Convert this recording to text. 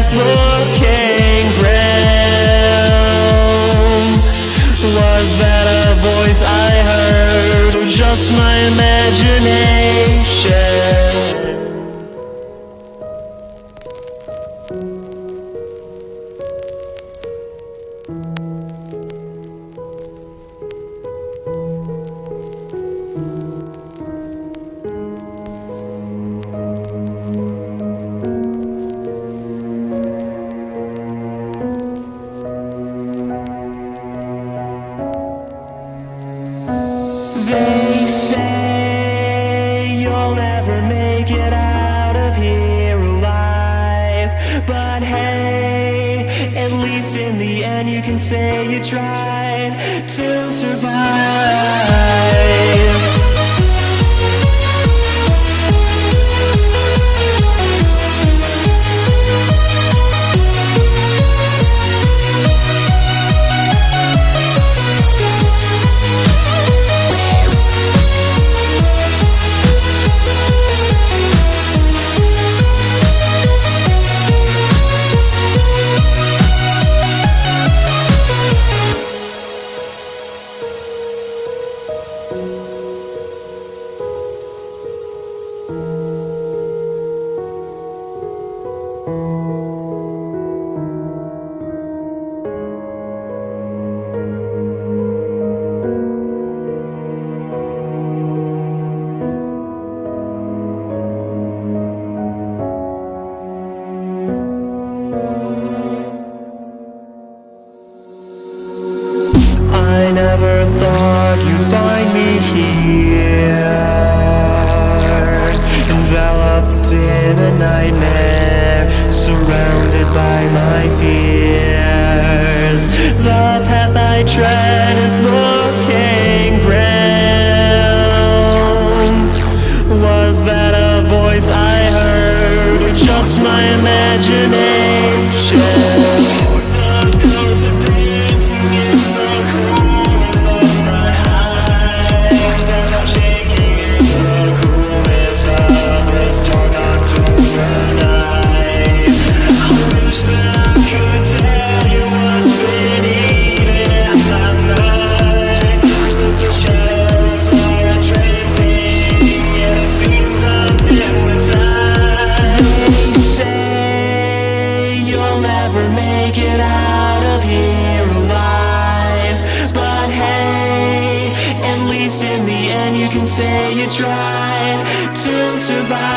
is looking grim. Was that a voice I heard, or just my imagination? They say you'll never make it out of here alive, but hey, at least in the end you can say you tried to survive. I never thought you'd find me here, enveloped in a nightmare, surrounded by my fears. The path I tread is looking grim. Was that a voice I heard, or just my imagination? Make it out of here alive, but hey, at least in the end you can say you tried to survive.